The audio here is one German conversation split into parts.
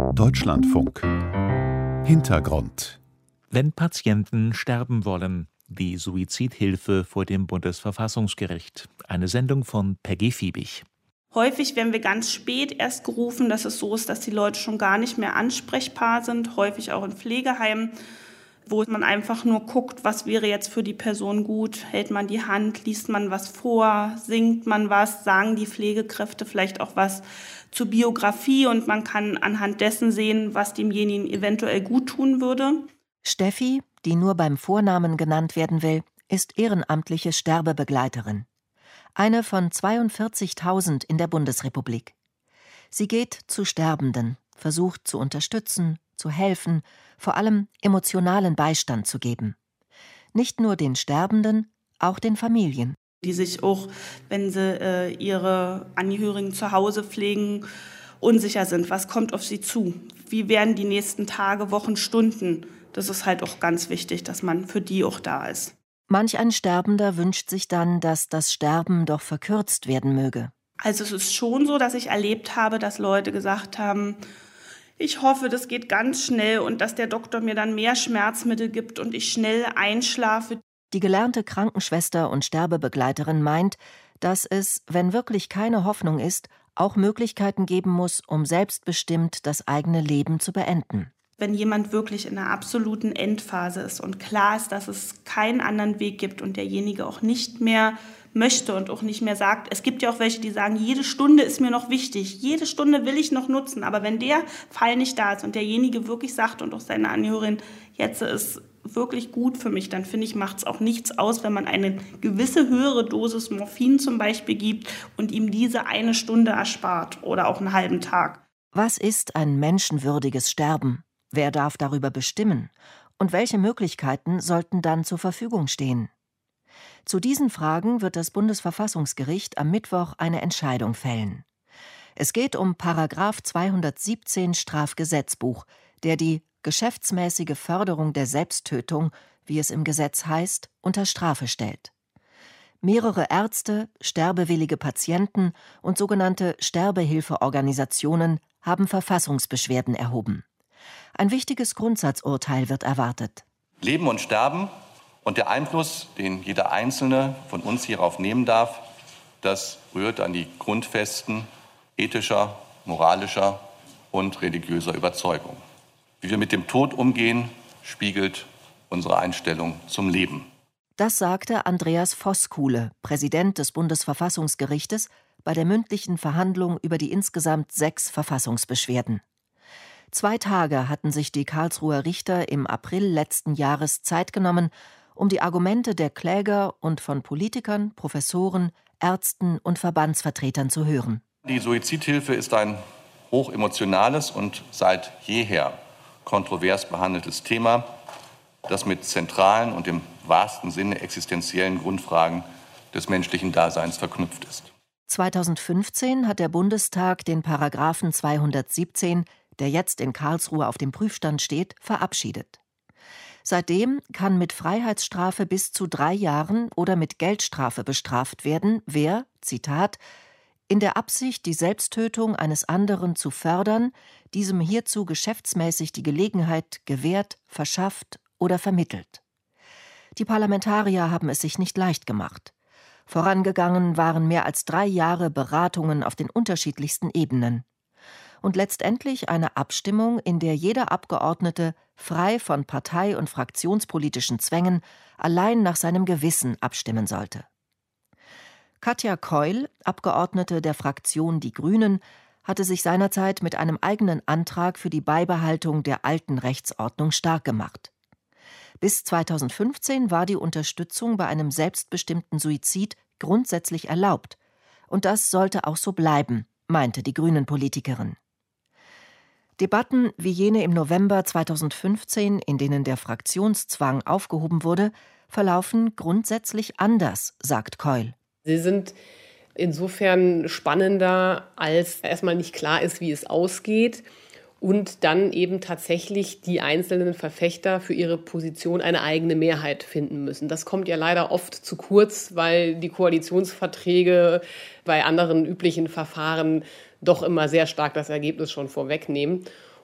Deutschlandfunk. Hintergrund. Wenn Patienten sterben wollen, die Suizidhilfe vor dem Bundesverfassungsgericht. Eine Sendung von Peggy Fiebig. Häufig werden wir ganz spät erst gerufen, dass es so ist, dass die Leute schon gar nicht mehr ansprechbar sind, häufig auch in Pflegeheimen, wo man einfach nur guckt, was wäre jetzt für die Person gut. Hält man die Hand, liest man was vor, singt man was, sagen die Pflegekräfte vielleicht auch was zur Biografie und man kann anhand dessen sehen, was demjenigen eventuell gut tun würde. Steffi, die nur beim Vornamen genannt werden will, ist ehrenamtliche Sterbebegleiterin. Eine von 42.000 in der Bundesrepublik. Sie geht zu Sterbenden, versucht zu unterstützen, zu helfen, vor allem emotionalen Beistand zu geben. Nicht nur den Sterbenden, auch den Familien. Die sich auch, wenn sie ihre Angehörigen zu Hause pflegen, unsicher sind. Was kommt auf sie zu? Wie werden die nächsten Tage, Wochen, Stunden? Das ist halt auch ganz wichtig, dass man für die auch da ist. Manch ein Sterbender wünscht sich dann, dass das Sterben doch verkürzt werden möge. Also es ist schon so, dass ich erlebt habe, dass Leute gesagt haben, ich hoffe, das geht ganz schnell und dass der Doktor mir dann mehr Schmerzmittel gibt und ich schnell einschlafe. Die gelernte Krankenschwester und Sterbebegleiterin meint, dass es, wenn wirklich keine Hoffnung ist, auch Möglichkeiten geben muss, um selbstbestimmt das eigene Leben zu beenden. Wenn jemand wirklich in einer absoluten Endphase ist und klar ist, dass es keinen anderen Weg gibt und derjenige auch nicht mehr möchte und auch nicht mehr sagt, es gibt ja auch welche, die sagen, jede Stunde ist mir noch wichtig, jede Stunde will ich noch nutzen, aber wenn der Fall nicht da ist und derjenige wirklich sagt und auch seine Angehörigen, jetzt ist wirklich gut für mich, dann finde ich, macht es auch nichts aus, wenn man eine gewisse höhere Dosis Morphin zum Beispiel gibt und ihm diese eine Stunde erspart oder auch einen halben Tag. Was ist ein menschenwürdiges Sterben? Wer darf darüber bestimmen? Und welche Möglichkeiten sollten dann zur Verfügung stehen? Zu diesen Fragen wird das Bundesverfassungsgericht am Mittwoch eine Entscheidung fällen. Es geht um § 217 Strafgesetzbuch, der die geschäftsmäßige Förderung der Selbsttötung, wie es im Gesetz heißt, unter Strafe stellt. Mehrere Ärzte, sterbewillige Patienten und sogenannte Sterbehilfeorganisationen haben Verfassungsbeschwerden erhoben. Ein wichtiges Grundsatzurteil wird erwartet. Leben und Sterben und der Einfluss, den jeder Einzelne von uns hierauf nehmen darf, das rührt an die Grundfesten ethischer, moralischer und religiöser Überzeugung. Wie wir mit dem Tod umgehen, spiegelt unsere Einstellung zum Leben. Das sagte Andreas Voskuhle, Präsident des Bundesverfassungsgerichtes, bei der mündlichen Verhandlung über die insgesamt 6 Verfassungsbeschwerden. 2 Tage hatten sich die Karlsruher Richter im April letzten Jahres Zeit genommen, um die Argumente der Kläger und von Politikern, Professoren, Ärzten und Verbandsvertretern zu hören. Die Suizidhilfe ist ein hochemotionales und seit jeher kontrovers behandeltes Thema, das mit zentralen und im wahrsten Sinne existenziellen Grundfragen des menschlichen Daseins verknüpft ist. 2015 hat der Bundestag den § 217, der jetzt in Karlsruhe auf dem Prüfstand steht, verabschiedet. Seitdem kann mit Freiheitsstrafe bis zu 3 Jahren oder mit Geldstrafe bestraft werden, wer, Zitat, in der Absicht, die Selbsttötung eines anderen zu fördern, diesem hierzu geschäftsmäßig die Gelegenheit gewährt, verschafft oder vermittelt. Die Parlamentarier haben es sich nicht leicht gemacht. Vorangegangen waren mehr als 3 Jahre Beratungen auf den unterschiedlichsten Ebenen. Und letztendlich eine Abstimmung, in der jeder Abgeordnete frei von partei- und fraktionspolitischen Zwängen allein nach seinem Gewissen abstimmen sollte. Katja Keul, Abgeordnete der Fraktion Die Grünen, hatte sich seinerzeit mit einem eigenen Antrag für die Beibehaltung der alten Rechtsordnung stark gemacht. Bis 2015 war die Unterstützung bei einem selbstbestimmten Suizid grundsätzlich erlaubt. Und das sollte auch so bleiben, meinte die Grünen-Politikerin. Debatten wie jene im November 2015, in denen der Fraktionszwang aufgehoben wurde, verlaufen grundsätzlich anders, sagt Keul. Sie sind insofern spannender, als erstmal nicht klar ist, wie es ausgeht und dann eben tatsächlich die einzelnen Verfechter für ihre Position eine eigene Mehrheit finden müssen. Das kommt ja leider oft zu kurz, weil die Koalitionsverträge bei anderen üblichen Verfahren doch immer sehr stark das Ergebnis schon vorwegnehmen.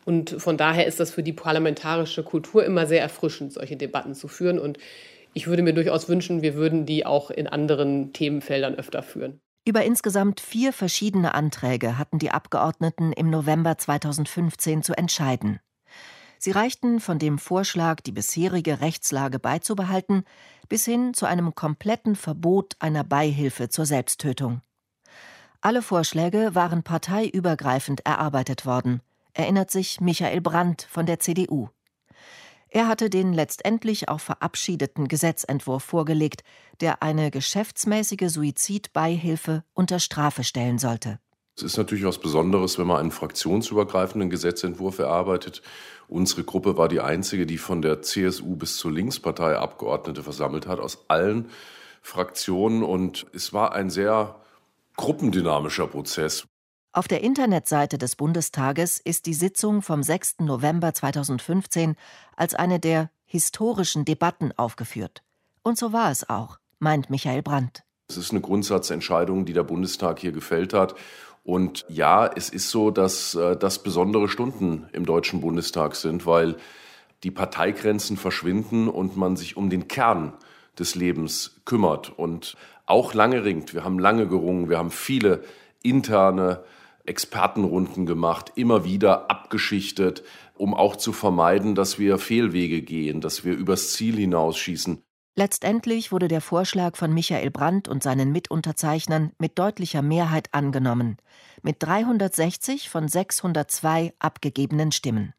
Und von daher ist das für die parlamentarische Kultur immer sehr erfrischend, solche Debatten zu führen. Und ich würde mir durchaus wünschen, wir würden die auch in anderen Themenfeldern öfter führen. Über insgesamt 4 verschiedene Anträge hatten die Abgeordneten im November 2015 zu entscheiden. Sie reichten von dem Vorschlag, die bisherige Rechtslage beizubehalten, bis hin zu einem kompletten Verbot einer Beihilfe zur Selbsttötung. Alle Vorschläge waren parteiübergreifend erarbeitet worden, erinnert sich Michael Brandt von der CDU. Er hatte den letztendlich auch verabschiedeten Gesetzentwurf vorgelegt, der eine geschäftsmäßige Suizidbeihilfe unter Strafe stellen sollte. Es ist natürlich was Besonderes, wenn man einen fraktionsübergreifenden Gesetzentwurf erarbeitet. Unsere Gruppe war die einzige, die von der CSU bis zur Linkspartei Abgeordnete versammelt hat, aus allen Fraktionen. Und es war ein sehr gruppendynamischer Prozess. Auf der Internetseite des Bundestages ist die Sitzung vom 6. November 2015 als eine der historischen Debatten aufgeführt. Und so war es auch, meint Michael Brandt. Es ist eine Grundsatzentscheidung, die der Bundestag hier gefällt hat. Und ja, es ist so, dass das besondere Stunden im Deutschen Bundestag sind, weil die Parteigrenzen verschwinden und man sich um den Kern des Lebens kümmert und auch lange ringt. Wir haben lange gerungen, wir haben viele interne Expertenrunden gemacht, immer wieder abgeschichtet, um auch zu vermeiden, dass wir Fehlwege gehen, dass wir übers Ziel hinausschießen. Letztendlich wurde der Vorschlag von Michael Brandt und seinen Mitunterzeichnern mit deutlicher Mehrheit angenommen, mit 360 von 602 abgegebenen Stimmen.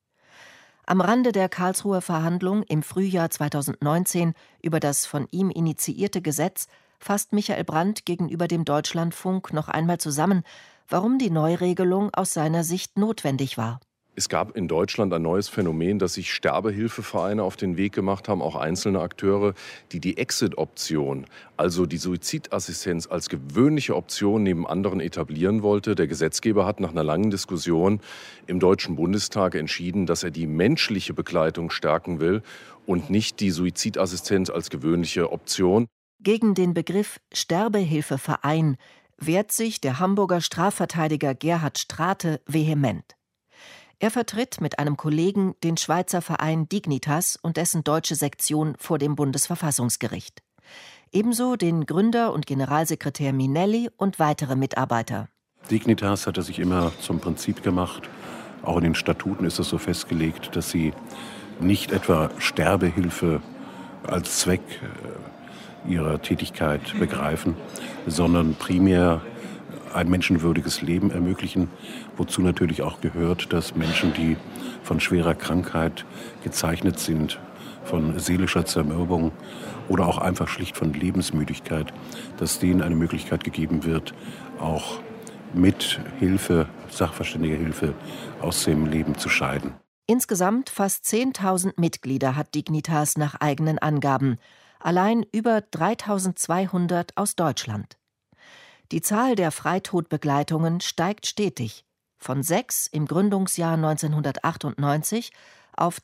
Am Rande der Karlsruher Verhandlung im Frühjahr 2019 über das von ihm initiierte Gesetz fasst Michael Brandt gegenüber dem Deutschlandfunk noch einmal zusammen, warum die Neuregelung aus seiner Sicht notwendig war. Es gab in Deutschland ein neues Phänomen, dass sich Sterbehilfevereine auf den Weg gemacht haben, auch einzelne Akteure, die die Exit-Option, also die Suizidassistenz als gewöhnliche Option neben anderen etablieren wollte. Der Gesetzgeber hat nach einer langen Diskussion im Deutschen Bundestag entschieden, dass er die menschliche Begleitung stärken will und nicht die Suizidassistenz als gewöhnliche Option. Gegen den Begriff Sterbehilfeverein wehrt sich der Hamburger Strafverteidiger Gerhard Strate vehement. Er vertritt mit einem Kollegen den Schweizer Verein Dignitas und dessen deutsche Sektion vor dem Bundesverfassungsgericht. Ebenso den Gründer und Generalsekretär Minelli und weitere Mitarbeiter. Dignitas hat er sich immer zum Prinzip gemacht. Auch in den Statuten ist es so festgelegt, dass sie nicht etwa Sterbehilfe als Zweck ihrer Tätigkeit begreifen, sondern primär ein menschenwürdiges Leben ermöglichen, wozu natürlich auch gehört, dass Menschen, die von schwerer Krankheit gezeichnet sind, von seelischer Zermürbung oder auch einfach schlicht von Lebensmüdigkeit, dass denen eine Möglichkeit gegeben wird, auch mit Hilfe, sachverständiger Hilfe aus dem Leben zu scheiden. Insgesamt fast 10.000 Mitglieder hat Dignitas nach eigenen Angaben, allein über 3.200 aus Deutschland. Die Zahl der Freitodbegleitungen steigt stetig, von 6 im Gründungsjahr 1998 auf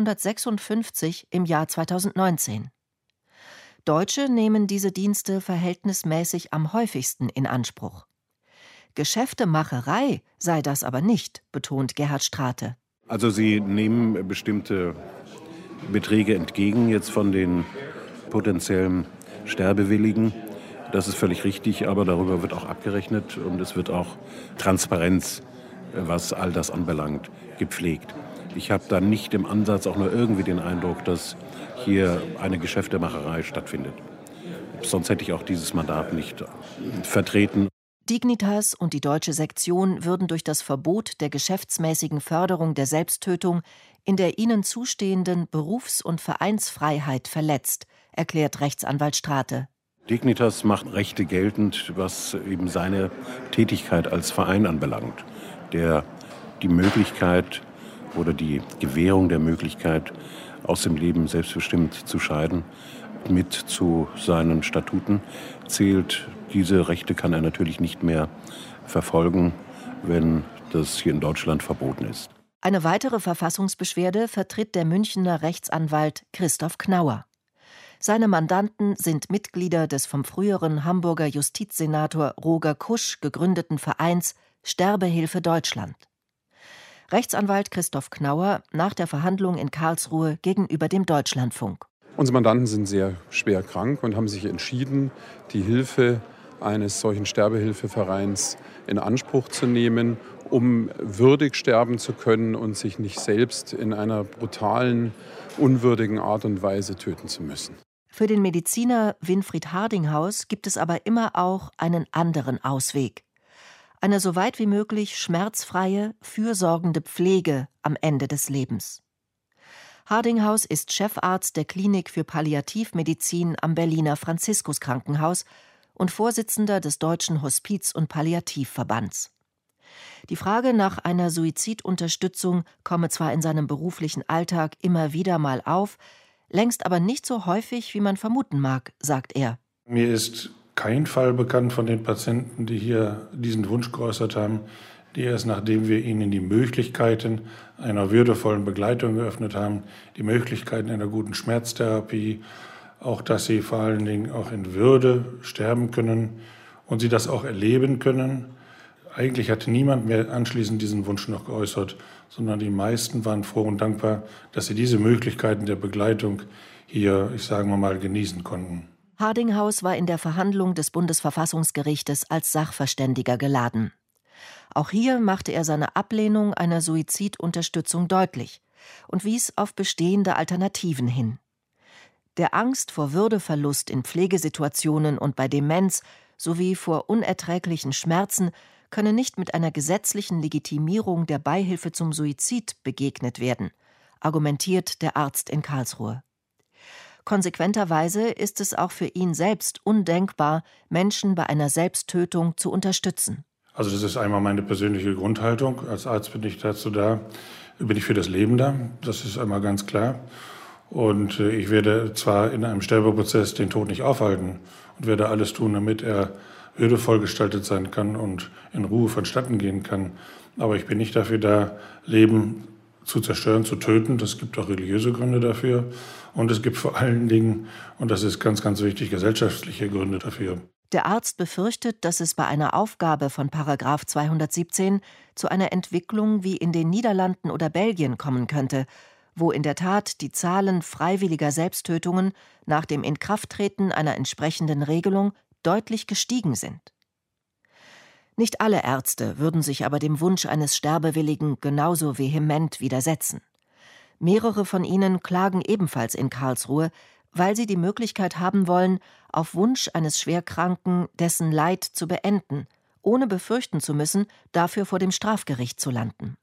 256 im Jahr 2019. Deutsche nehmen diese Dienste verhältnismäßig am häufigsten in Anspruch. Geschäftemacherei sei das aber nicht, betont Gerhard Strate. Also sie nehmen bestimmte Beträge entgegen jetzt von den potenziellen Sterbewilligen. Das ist völlig richtig, aber darüber wird auch abgerechnet und es wird auch Transparenz, was all das anbelangt, gepflegt. Ich habe da nicht im Ansatz auch nur irgendwie den Eindruck, dass hier eine Geschäftemacherei stattfindet. Sonst hätte ich auch dieses Mandat nicht vertreten. Dignitas und die deutsche Sektion würden durch das Verbot der geschäftsmäßigen Förderung der Selbsttötung in der ihnen zustehenden Berufs- und Vereinsfreiheit verletzt, erklärt Rechtsanwalt Strate. Dignitas macht Rechte geltend, was eben seine Tätigkeit als Verein anbelangt, der die Möglichkeit oder die Gewährung der Möglichkeit, aus dem Leben selbstbestimmt zu scheiden, mit zu seinen Statuten zählt. Diese Rechte kann er natürlich nicht mehr verfolgen, wenn das hier in Deutschland verboten ist. Eine weitere Verfassungsbeschwerde vertritt der Münchener Rechtsanwalt Christoph Knauer. Seine Mandanten sind Mitglieder des vom früheren Hamburger Justizsenator Roger Kusch gegründeten Vereins Sterbehilfe Deutschland. Rechtsanwalt Christoph Knauer nach der Verhandlung in Karlsruhe gegenüber dem Deutschlandfunk. Unsere Mandanten sind sehr schwer krank und haben sich entschieden, die Hilfe eines solchen Sterbehilfevereins in Anspruch zu nehmen, um würdig sterben zu können und sich nicht selbst in einer brutalen, unwürdigen Art und Weise töten zu müssen. Für den Mediziner Winfried Hardinghaus gibt es aber immer auch einen anderen Ausweg. Eine so weit wie möglich schmerzfreie, fürsorgende Pflege am Ende des Lebens. Hardinghaus ist Chefarzt der Klinik für Palliativmedizin am Berliner Franziskuskrankenhaus und Vorsitzender des Deutschen Hospiz- und Palliativverbands. Die Frage nach einer Suizidunterstützung komme zwar in seinem beruflichen Alltag immer wieder mal auf, längst aber nicht so häufig, wie man vermuten mag, sagt er. Mir ist kein Fall bekannt von den Patienten, die hier diesen Wunsch geäußert haben, die erst nachdem wir ihnen die Möglichkeiten einer würdevollen Begleitung geöffnet haben, die Möglichkeiten einer guten Schmerztherapie, auch dass sie vor allen Dingen auch in Würde sterben können und sie das auch erleben können. Eigentlich hatte niemand mehr anschließend diesen Wunsch noch geäußert, sondern die meisten waren froh und dankbar, dass sie diese Möglichkeiten der Begleitung hier, ich sage mal, genießen konnten. Hardinghaus war in der Verhandlung des Bundesverfassungsgerichtes als Sachverständiger geladen. Auch hier machte er seine Ablehnung einer Suizidunterstützung deutlich und wies auf bestehende Alternativen hin. Der Angst vor Würdeverlust in Pflegesituationen und bei Demenz sowie vor unerträglichen Schmerzen könne nicht mit einer gesetzlichen Legitimierung der Beihilfe zum Suizid begegnet werden, argumentiert der Arzt in Karlsruhe. Konsequenterweise ist es auch für ihn selbst undenkbar, Menschen bei einer Selbsttötung zu unterstützen. Also das ist einmal meine persönliche Grundhaltung. Als Arzt bin ich dazu da, bin ich für das Leben da. Das ist einmal ganz klar. Und ich werde zwar in einem Sterbeprozess den Tod nicht aufhalten und werde alles tun, damit er würdevoll gestaltet sein kann und in Ruhe vonstatten gehen kann. Aber ich bin nicht dafür da, Leben zu zerstören, zu töten. Das gibt auch religiöse Gründe dafür. Und es gibt vor allen Dingen, und das ist ganz, ganz wichtig, gesellschaftliche Gründe dafür. Der Arzt befürchtet, dass es bei einer Aufgabe von § 217 zu einer Entwicklung wie in den Niederlanden oder Belgien kommen könnte, wo in der Tat die Zahlen freiwilliger Selbsttötungen nach dem Inkrafttreten einer entsprechenden Regelung deutlich gestiegen sind. Nicht alle Ärzte würden sich aber dem Wunsch eines Sterbewilligen genauso vehement widersetzen. Mehrere von ihnen klagen ebenfalls in Karlsruhe, weil sie die Möglichkeit haben wollen, auf Wunsch eines Schwerkranken dessen Leid zu beenden, ohne befürchten zu müssen, dafür vor dem Strafgericht zu landen.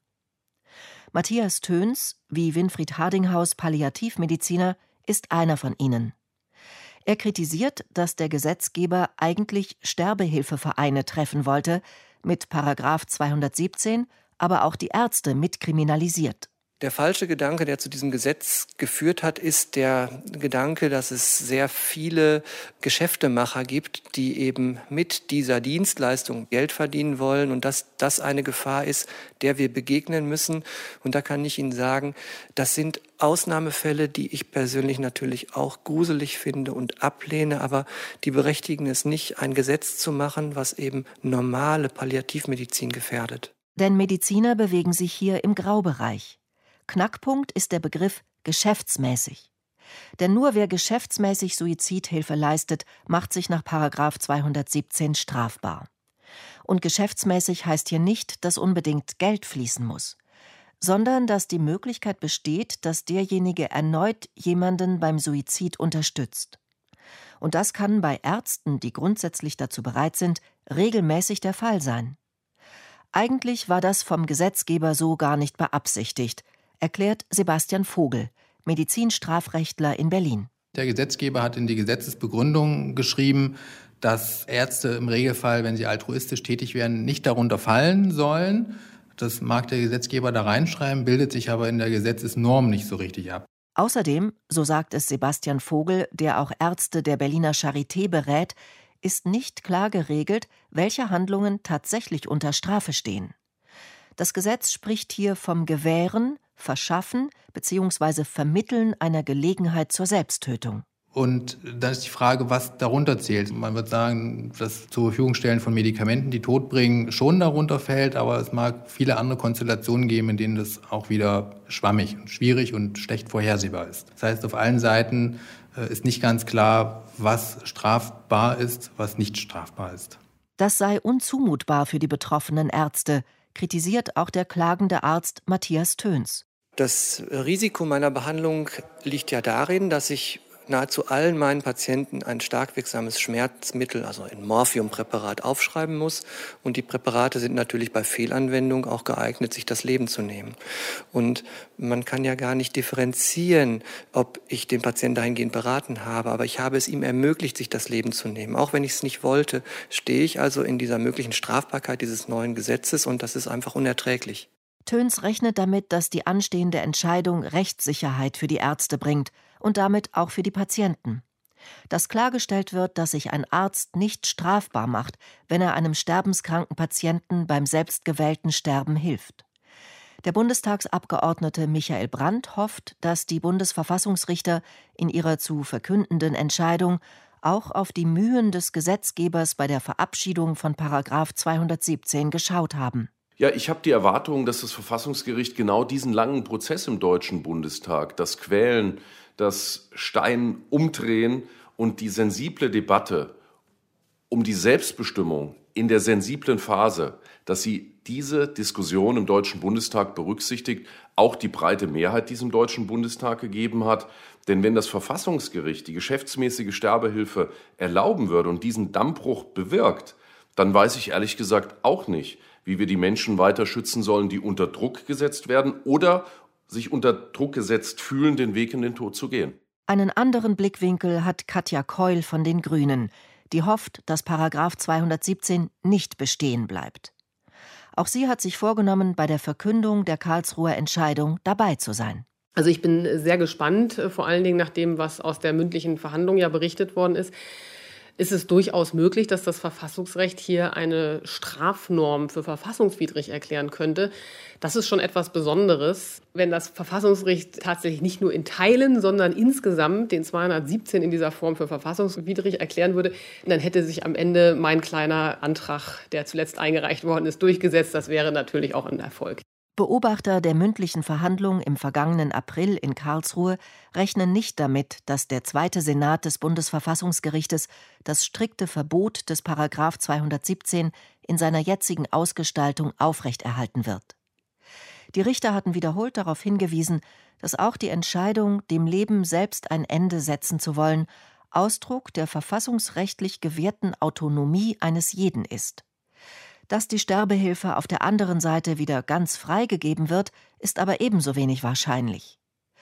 Matthias Töns, wie Winfried Hardinghaus Palliativmediziner, ist einer von ihnen. Er kritisiert, dass der Gesetzgeber eigentlich Sterbehilfevereine treffen wollte, mit § 217 aber auch die Ärzte mitkriminalisiert. Der falsche Gedanke, der zu diesem Gesetz geführt hat, ist der Gedanke, dass es sehr viele Geschäftemacher gibt, die eben mit dieser Dienstleistung Geld verdienen wollen und dass das eine Gefahr ist, der wir begegnen müssen. Und da kann ich Ihnen sagen, das sind Ausnahmefälle, die ich persönlich natürlich auch gruselig finde und ablehne, aber die berechtigen es nicht, ein Gesetz zu machen, was eben normale Palliativmedizin gefährdet. Denn Mediziner bewegen sich hier im Graubereich. Knackpunkt ist der Begriff geschäftsmäßig. Denn nur wer geschäftsmäßig Suizidhilfe leistet, macht sich nach § 217 strafbar. Und geschäftsmäßig heißt hier nicht, dass unbedingt Geld fließen muss, sondern dass die Möglichkeit besteht, dass derjenige erneut jemanden beim Suizid unterstützt. Und das kann bei Ärzten, die grundsätzlich dazu bereit sind, regelmäßig der Fall sein. Eigentlich war das vom Gesetzgeber so gar nicht beabsichtigt, erklärt Sebastian Vogel, Medizinstrafrechtler in Berlin. Der Gesetzgeber hat in die Gesetzesbegründung geschrieben, dass Ärzte im Regelfall, wenn sie altruistisch tätig werden, nicht darunter fallen sollen. Das mag der Gesetzgeber da reinschreiben, bildet sich aber in der Gesetzesnorm nicht so richtig ab. Außerdem, so sagt es Sebastian Vogel, der auch Ärzte der Berliner Charité berät, ist nicht klar geregelt, welche Handlungen tatsächlich unter Strafe stehen. Das Gesetz spricht hier vom Gewähren, Verschaffen bzw. Vermitteln einer Gelegenheit zur Selbsttötung. Und dann ist die Frage, was darunter zählt. Man wird sagen, das zur Verfügung stellen von Medikamenten, die Tod bringen, schon darunter fällt, aber es mag viele andere Konstellationen geben, in denen das auch wieder schwammig und schwierig und schlecht vorhersehbar ist. Das heißt, auf allen Seiten ist nicht ganz klar, was strafbar ist, was nicht strafbar ist. Das sei unzumutbar für die betroffenen Ärzte, kritisiert auch der klagende Arzt Matthias Töns. Das Risiko meiner Behandlung liegt ja darin, dass ich nahezu allen meinen Patienten ein stark wirksames Schmerzmittel, also ein Morphiumpräparat, aufschreiben muss. Und die Präparate sind natürlich bei Fehlanwendung auch geeignet, sich das Leben zu nehmen. Und man kann ja gar nicht differenzieren, ob ich den Patienten dahingehend beraten habe. Aber ich habe es ihm ermöglicht, sich das Leben zu nehmen. Auch wenn ich es nicht wollte, stehe ich also in dieser möglichen Strafbarkeit dieses neuen Gesetzes. Und das ist einfach unerträglich. Töns rechnet damit, dass die anstehende Entscheidung Rechtssicherheit für die Ärzte bringt und damit auch für die Patienten. Dass klargestellt wird, dass sich ein Arzt nicht strafbar macht, wenn er einem sterbenskranken Patienten beim selbstgewählten Sterben hilft. Der Bundestagsabgeordnete Michael Brandt hofft, dass die Bundesverfassungsrichter in ihrer zu verkündenden Entscheidung auch auf die Mühen des Gesetzgebers bei der Verabschiedung von § 217 geschaut haben. Ja, ich habe die Erwartung, dass das Verfassungsgericht genau diesen langen Prozess im Deutschen Bundestag, das Quälen, das Stein-Umdrehen und die sensible Debatte um die Selbstbestimmung in der sensiblen Phase, dass sie diese Diskussion im Deutschen Bundestag berücksichtigt, auch die breite Mehrheit, die es im Deutschen Bundestag gegeben hat. Denn wenn das Verfassungsgericht die geschäftsmäßige Sterbehilfe erlauben würde und diesen Dammbruch bewirkt, dann weiß ich ehrlich gesagt auch nicht, wie wir die Menschen weiter schützen sollen, die unter Druck gesetzt werden oder sich unter Druck gesetzt fühlen, den Weg in den Tod zu gehen. Einen anderen Blickwinkel hat Katja Keul von den Grünen, die hofft, dass § 217 nicht bestehen bleibt. Auch sie hat sich vorgenommen, bei der Verkündung der Karlsruher Entscheidung dabei zu sein. Also ich bin sehr gespannt, vor allen Dingen nach dem, was aus der mündlichen Verhandlung ja berichtet worden ist. Ist es durchaus möglich, dass das Verfassungsrecht hier eine Strafnorm für verfassungswidrig erklären könnte. Das ist schon etwas Besonderes. Wenn das Verfassungsgericht tatsächlich nicht nur in Teilen, sondern insgesamt den 217 in dieser Form für verfassungswidrig erklären würde, dann hätte sich am Ende mein kleiner Antrag, der zuletzt eingereicht worden ist, durchgesetzt. Das wäre natürlich auch ein Erfolg. Beobachter der mündlichen Verhandlung im vergangenen April in Karlsruhe rechnen nicht damit, dass der zweite Senat des Bundesverfassungsgerichtes das strikte Verbot des § 217 in seiner jetzigen Ausgestaltung aufrechterhalten wird. Die Richter hatten wiederholt darauf hingewiesen, dass auch die Entscheidung, dem Leben selbst ein Ende setzen zu wollen, Ausdruck der verfassungsrechtlich gewährten Autonomie eines jeden ist. Dass die Sterbehilfe auf der anderen Seite wieder ganz freigegeben wird, ist aber ebenso wenig wahrscheinlich.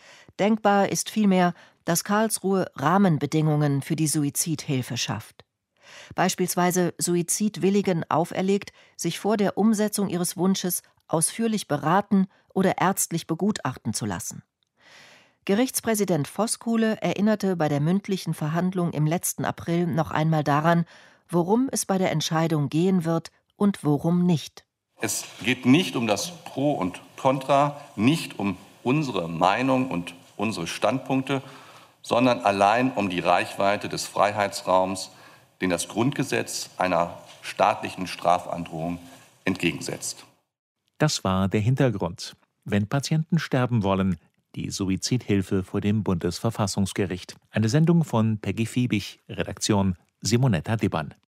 Denkbar ist vielmehr, dass Karlsruhe Rahmenbedingungen für die Suizidhilfe schafft. Beispielsweise Suizidwilligen auferlegt, sich vor der Umsetzung ihres Wunsches ausführlich beraten oder ärztlich begutachten zu lassen. Gerichtspräsident Voskuhle erinnerte bei der mündlichen Verhandlung im letzten April noch einmal daran, worum es bei der Entscheidung gehen wird und worum nicht. Es geht nicht um das Pro und Contra, nicht um unsere Meinung und unsere Standpunkte, sondern allein um die Reichweite des Freiheitsraums, den das Grundgesetz einer staatlichen Strafandrohung entgegensetzt. Das war der Hintergrund. Wenn Patienten sterben wollen, die Suizidhilfe vor dem Bundesverfassungsgericht. Eine Sendung von Peggy Fiebig, Redaktion Simonetta Dibban.